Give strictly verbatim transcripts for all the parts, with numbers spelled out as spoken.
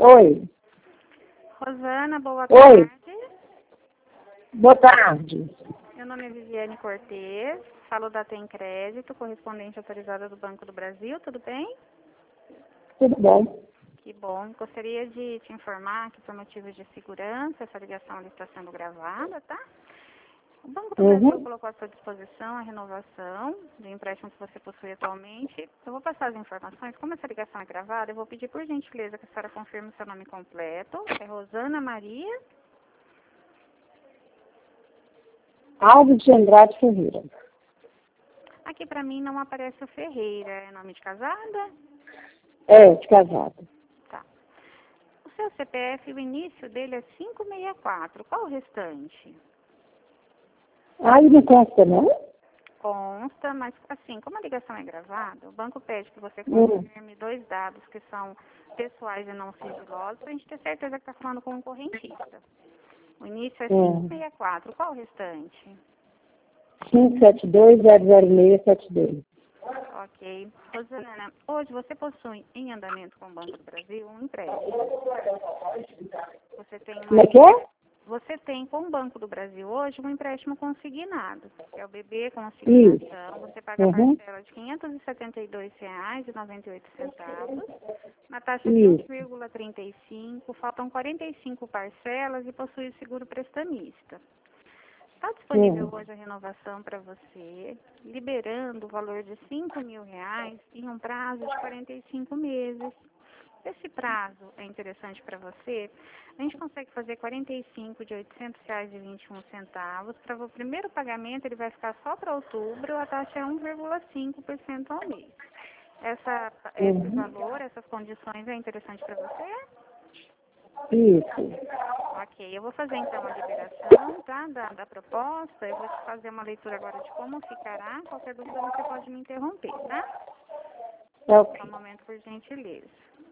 Oi. Rosana, boa Oi. tarde. Boa tarde. Meu nome é Viviane Cortez, falo da Tem Crédito, correspondente autorizada do Banco do Brasil, tudo bem? Tudo bom? Que bom. Gostaria de te informar que, por motivos de segurança, essa ligação ali está sendo gravada, tá? O Banco do Brasil Uhum. colocou à sua disposição a renovação do empréstimo que você possui atualmente. Eu vou passar as informações. Como essa ligação é gravada, eu vou pedir por gentileza que a senhora confirme o seu nome completo. É Rosana Maria. Alves de Andrade Ferreira. Aqui para mim não aparece o Ferreira. É nome de casada? É, de casado. Tá. O seu C P F, o início dele é cinco seis quatro. Qual o restante? Aí não consta, não? Consta, mas assim, como a ligação é gravada, o banco pede que você Hum. confirme dois dados que são pessoais e não sigilosos, para a gente ter certeza que está falando com um correntista. O início é cinco Hum. seis quatro. Qual o restante? cinco sete dois zero zero seis sete dois. Ok. Rosana, hoje você possui em andamento com o Banco do Brasil um empréstimo. Você tem uma Como é que é? Você tem com o Banco do Brasil hoje um empréstimo consignado, que é o B B Isso. consignação. Você paga a Uhum. parcela de quinhentos e setenta e dois reais e noventa e oito centavos, na taxa de um Isso. vírgula trinta e cinco, faltam quarenta e cinco parcelas e possui o seguro prestamista. Está disponível Hum. hoje a renovação para você, liberando o valor de cinco mil reais em um prazo de quarenta e cinco meses. Esse prazo é interessante para você. A gente consegue fazer quarenta e cinco de oitocentos reais e vinte e um centavos. Para o primeiro pagamento, ele vai ficar só para outubro, a taxa é um vírgula cinco por cento ao mês. Essa, esse Uhum. valor, essas condições é interessante para você? Isso. Ok, eu vou fazer então a liberação, tá, da, da proposta. Eu vou te fazer uma leitura agora de como ficará. Qualquer dúvida você pode me interromper, tá? É Só um ok. momento, por gentileza.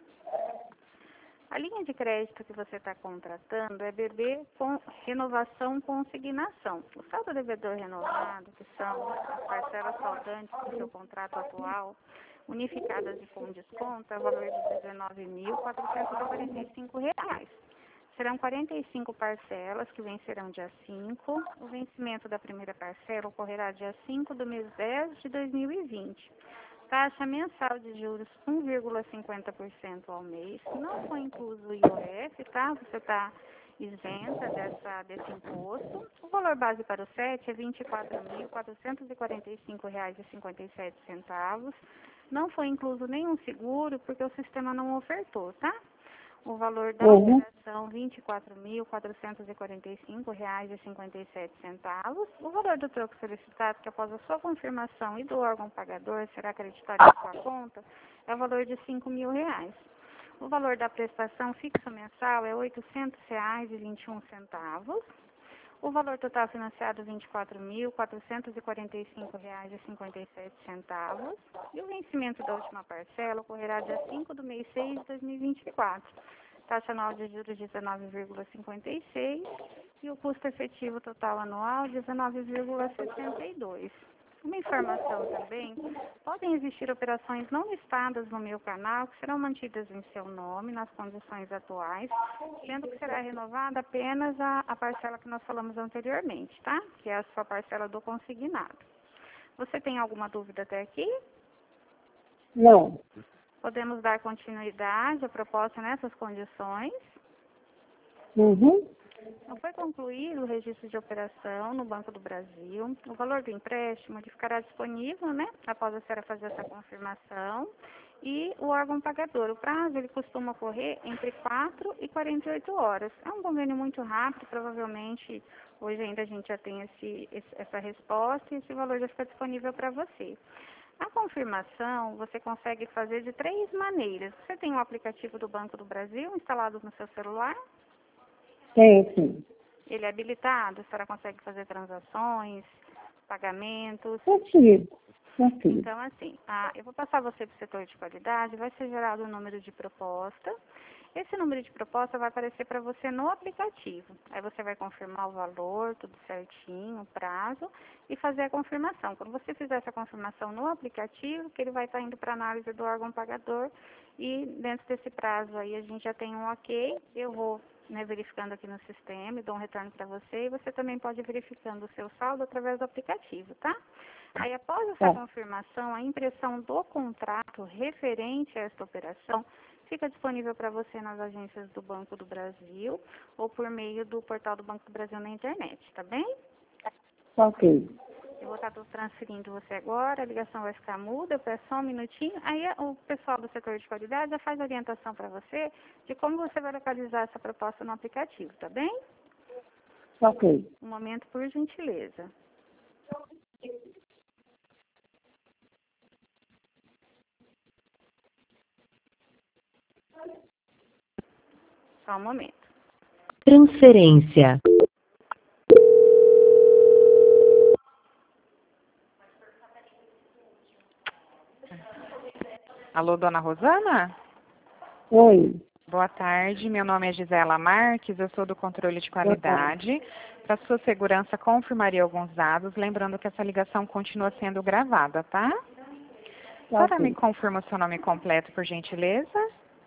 A linha de crédito que você está contratando é B B com renovação consignação. O saldo devedor renovado, que são as parcelas faltantes do seu contrato atual, unificadas e com desconto, é o valor de dezenove mil quatrocentos e quarenta e cinco reais. Serão quarenta e cinco parcelas que vencerão dia cinco. O vencimento da primeira parcela ocorrerá dia cinco do mês dez de dois mil e vinte. Taxa mensal de juros um vírgula cinquenta por cento ao mês. Não foi incluso o I O F, tá? Você está isenta dessa, desse imposto. O valor base para o S E T é vinte e quatro mil quatrocentos e quarenta e cinco reais e cinquenta e sete centavos. Não foi incluso nenhum seguro porque o sistema não ofertou, tá? O valor da Uhum. operação, vinte e quatro mil quatrocentos e quarenta e cinco reais e cinquenta e sete centavos. O valor do troco solicitado, que após a sua confirmação e do órgão pagador será acreditado em sua conta, é o valor de cinco mil reais. O valor da prestação fixa mensal é oitocentos reais e vinte e um centavos. O valor total financiado, vinte e quatro mil quatrocentos e quarenta e cinco reais e cinquenta e sete centavos. E o vencimento da última parcela ocorrerá dia cinco do mês seis de dois mil e vinte e quatro. Taxa anual de juros dezenove vírgula cinquenta e seis e o custo efetivo total anual dezenove vírgula sessenta e dois. Uma informação também, podem existir operações não listadas no meu canal que serão mantidas em seu nome, nas condições atuais, sendo que será renovada apenas a, a parcela que nós falamos anteriormente, tá? Que é a sua parcela do consignado. Você tem alguma dúvida até aqui? Não. Podemos dar continuidade à proposta nessas condições. Uhum. Não foi concluído o registro de operação no Banco do Brasil. O valor do empréstimo ele ficará disponível, né, após a senhora fazer essa confirmação. E o órgão pagador, o prazo ele costuma ocorrer entre quatro e quarenta e oito horas. É um convênio muito rápido, provavelmente hoje ainda a gente já tem esse, esse, essa resposta e esse valor já fica disponível para você. A confirmação você consegue fazer de três maneiras. Você tem o aplicativo do Banco do Brasil instalado no seu celular? Tem, sim. Ele é habilitado, a senhora consegue fazer transações, pagamentos. Consigo. Consigo. Então, assim, ah, eu vou passar você para o setor de qualidade, vai ser gerado o número de proposta Esse número de proposta vai aparecer para você no aplicativo. Aí você vai confirmar o valor, tudo certinho, o prazo, e fazer a confirmação. Quando você fizer essa confirmação no aplicativo, que ele vai estar indo para análise do órgão pagador, e dentro desse prazo aí a gente já tem um ok, eu vou né, verificando aqui no sistema e dou um retorno para você, e você também pode ir verificando o seu saldo através do aplicativo, tá? Aí após essa Tá. confirmação, a impressão do contrato referente a esta operação fica disponível para você nas agências do Banco do Brasil ou por meio do portal do Banco do Brasil na internet, tá bem? Ok. Eu vou estar transferindo você agora, a ligação vai ficar muda, eu peço só um minutinho. Aí o pessoal do setor de qualidade já faz orientação para você de como você vai localizar essa proposta no aplicativo, tá bem? Ok. Um momento, por gentileza. Só um momento. Transferência. Alô, dona Rosana? Oi. Boa tarde, meu nome é Gisela Marques, eu sou do controle de qualidade. Para sua segurança, confirmaria alguns dados, lembrando que essa ligação continua sendo gravada, tá? A senhora me confirma o seu nome completo, por gentileza?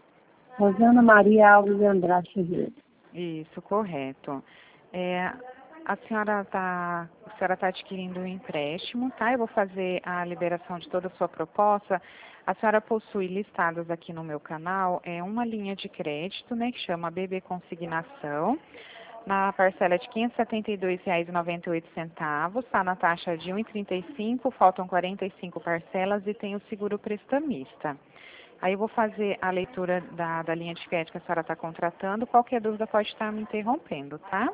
Rosana Maria Alves Andrade Ferreira. Isso, correto. É, a senhora está a senhora está adquirindo um empréstimo, tá? Eu vou fazer a liberação de toda a sua proposta. A senhora possui listados aqui no meu canal é uma linha de crédito, né, que chama B B Consignação, na parcela de quinhentos e setenta e dois reais e noventa e oito centavos, está na taxa de um vírgula trinta e cinco, faltam quarenta e cinco parcelas e tem o seguro prestamista. Aí eu vou fazer a leitura da, da linha de crédito que a senhora está contratando. Qualquer dúvida pode estar me interrompendo, tá?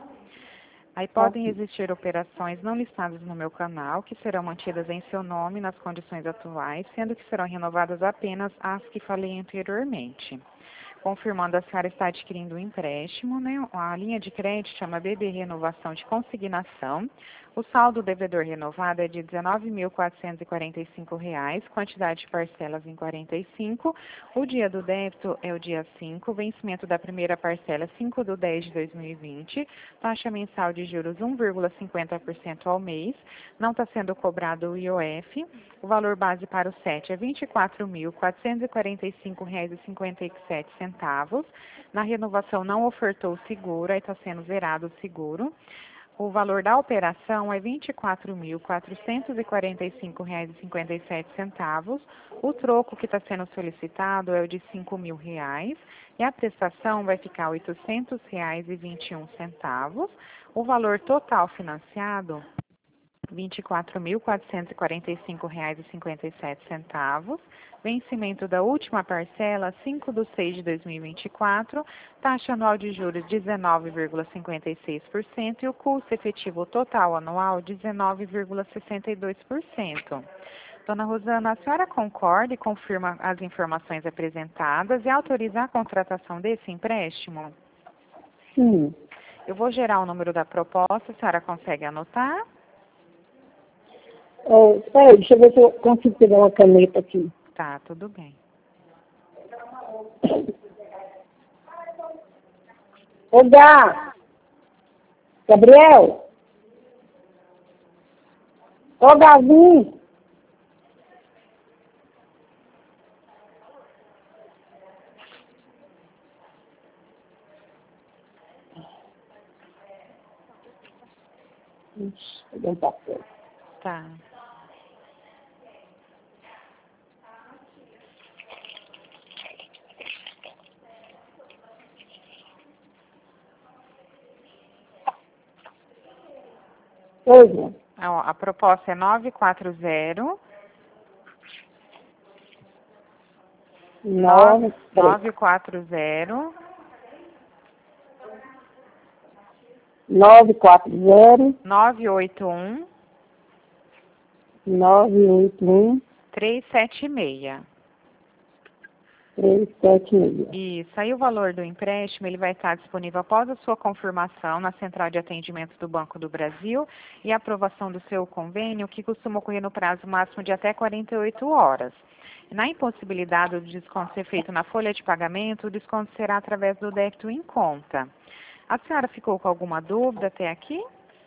Aí podem existir operações não listadas no meu canal, que serão mantidas em seu nome nas condições atuais, sendo que serão renovadas apenas as que falei anteriormente. Confirmando, a senhora está adquirindo um empréstimo, né? A linha de crédito chama B B Renovação de Consignação. O saldo do devedor renovado é de dezenove mil quatrocentos e quarenta e cinco reais, quantidade de parcelas em quarenta e cinco. O dia do débito é o dia cinco, vencimento da primeira parcela cinco de dez de dois mil e vinte, taxa mensal de juros um vírgula cinquenta por cento ao mês, não está sendo cobrado o I O F. O valor base para o S E T é vinte e quatro mil quatrocentos e quarenta e cinco reais e cinquenta e sete centavos. Na renovação não ofertou o seguro, aí está sendo zerado o seguro. O valor da operação é vinte e quatro mil quatrocentos e quarenta e cinco reais e cinquenta e sete centavos. O troco que está sendo solicitado é o de cinco mil reais e a prestação vai ficar oitocentos reais e vinte e um centavos. O valor total financiado vinte e quatro mil quatrocentos e quarenta e cinco reais e cinquenta e sete centavos. Vencimento da última parcela, cinco de seis de dois mil e vinte e quatro, taxa anual de juros dezenove vírgula cinquenta e seis por cento e o custo efetivo total anual dezenove vírgula sessenta e dois por cento. Dona Rosana, a senhora concorda e confirma as informações apresentadas e autoriza a contratação desse empréstimo? Sim. Eu vou gerar o número da proposta, a senhora consegue anotar? Oh, espera aí, deixa eu ver se eu consigo pegar uma caneta aqui. Tá, tudo bem. Ô, Gá! Gabriel! Ô, Gavinho! Ixi, peguei um papel. Tá. Oi, João. Ó, a proposta é nove quatro zero Nove, nove quatro zero nove quatro zero, nove oito um nove oito um, três sete seis. três sete seis. Isso. Aí o valor do empréstimo ele vai estar disponível após a sua confirmação na Central de Atendimento do Banco do Brasil e a aprovação do seu convênio, que costuma ocorrer no prazo máximo de até quarenta e oito horas. Na impossibilidade do desconto ser feito na folha de pagamento, o desconto será através do débito em conta. A senhora ficou com alguma dúvida até aqui?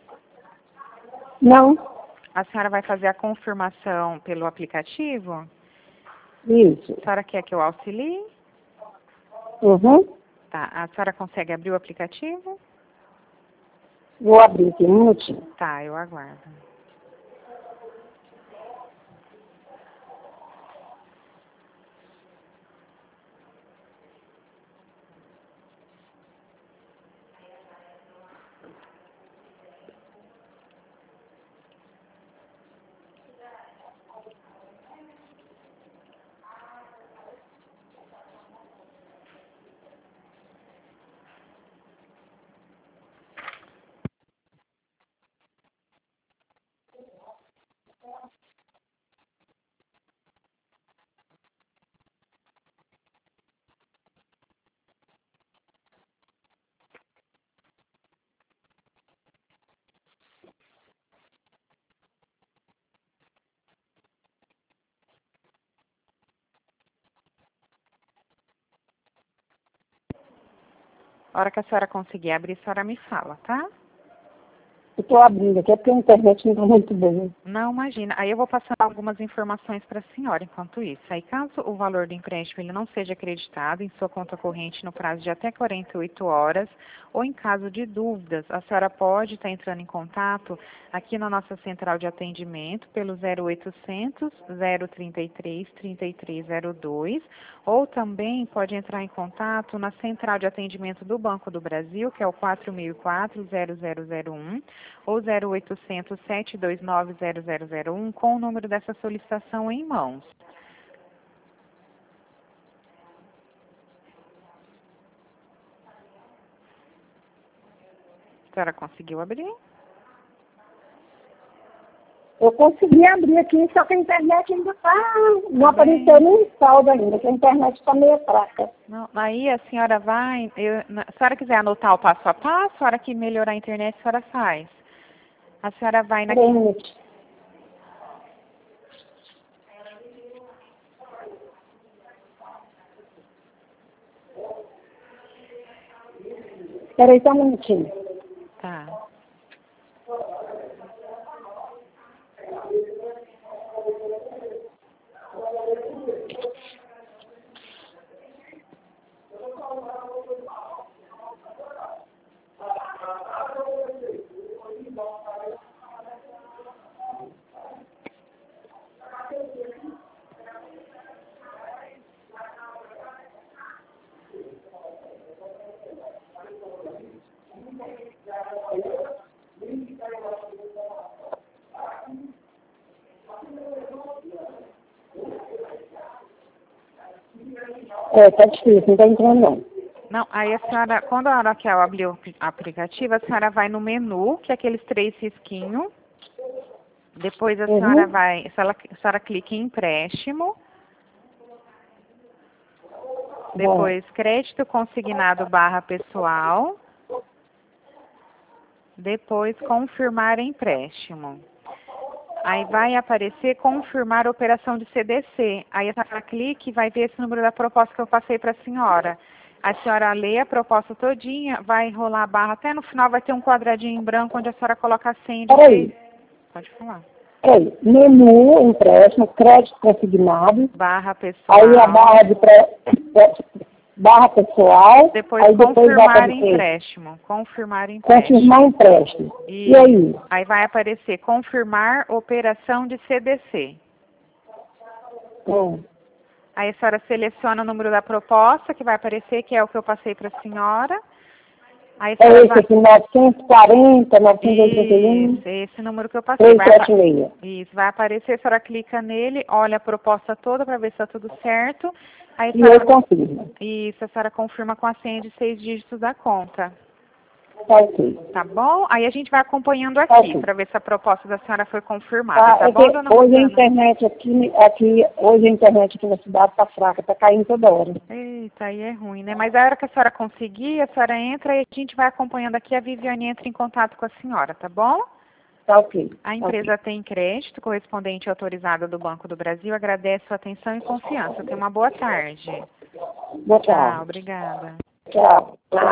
Não. A senhora vai fazer a confirmação pelo aplicativo? Isso. A senhora quer que eu auxilie? Uhum. Tá. A senhora consegue abrir o aplicativo? Vou abrir aqui um minutinho. Tá, eu aguardo. A hora que a senhora conseguir abrir, a senhora me fala, tá? Eu estou abrindo aqui, é porque a internet não está muito boa. Não, imagina. Aí eu vou passando algumas informações para a senhora enquanto isso. Aí, caso o valor do empréstimo ele não seja acreditado em sua conta corrente no prazo de até quarenta e oito horas, ou em caso de dúvidas, a senhora pode estar entrando em contato aqui na nossa central de atendimento pelo zero oitocentos, zero trinta e três, trinta e três zero dois, ou também pode entrar em contato na central de atendimento do Banco do Brasil, que é o quatro mil e quatro, zero zero zero um, ou zero oitocentos, sete dois nove, zero zero zero um, com o número dessa solicitação em mãos. A senhora conseguiu abrir? Eu consegui abrir aqui, só que a internet ainda está... Não Tá apareceu nem saldo ainda, que a internet está meio fraca. Não, aí a senhora vai... Eu, na- se a senhora quiser anotar o passo a passo, a hora que melhorar a internet, a senhora faz. A senhora vai na... Peraí um minutinho. Peraí só um minutinho. Tá. É, tá difícil, não tá entrando não. Não, aí a senhora, quando a hora que ela abrir o apli- aplicativo, a senhora vai no menu, que é aqueles três risquinhos. Depois a Uhum. senhora vai, se ela, a senhora clica em empréstimo. Depois crédito consignado barra pessoal. Depois confirmar empréstimo. Aí vai aparecer confirmar a operação de C D C. Aí a senhora clica e vai ver esse número da proposta que eu passei para a senhora. A senhora lê a proposta todinha, vai rolar a barra, até no final vai ter um quadradinho em branco onde a senhora coloca a senha de Peraí, Pode falar. peraí. Menu, empréstimo, crédito consignado. Barra pessoal. Aí a barra de pré, barra pessoal. Depois aí depois vai confirmar aparecer empréstimo. Confirmar empréstimo. confirmar empréstimo. E, E aí? aí vai aparecer confirmar operação de C D C. Hum. Aí a senhora seleciona o número da proposta, que vai aparecer, que é o que eu passei para a senhora. Aí a É senhora esse vai... aqui, novecentos e quarenta, novecentos e oitenta e um, Isso, esse número que eu passei. Vai apa- trezentos e setenta e seis. Isso, vai aparecer, a senhora clica nele, olha a proposta toda para ver se está tudo certo. Aí a E eu senhora... confirmo. Isso, a senhora confirma com a senha de seis dígitos da conta. Tá ok. Tá bom? Aí a gente vai acompanhando Tá aqui, ok. para ver se a proposta da senhora foi confirmada, Tá, tá é bom, que dona hoje a Rosana? internet aqui, aqui, hoje a internet aqui na cidade tá fraca, tá caindo toda hora. Eita, aí é ruim, né? Mas a hora que a senhora conseguir, a senhora entra e a gente vai acompanhando aqui, a Viviane entra em contato com a senhora, tá bom? Tá ok. A tá empresa ok. tem crédito correspondente autorizado do Banco do Brasil. Agradece sua atenção e confiança. Tenha uma boa tarde. Boa Tchau, tarde. obrigada. Tchau.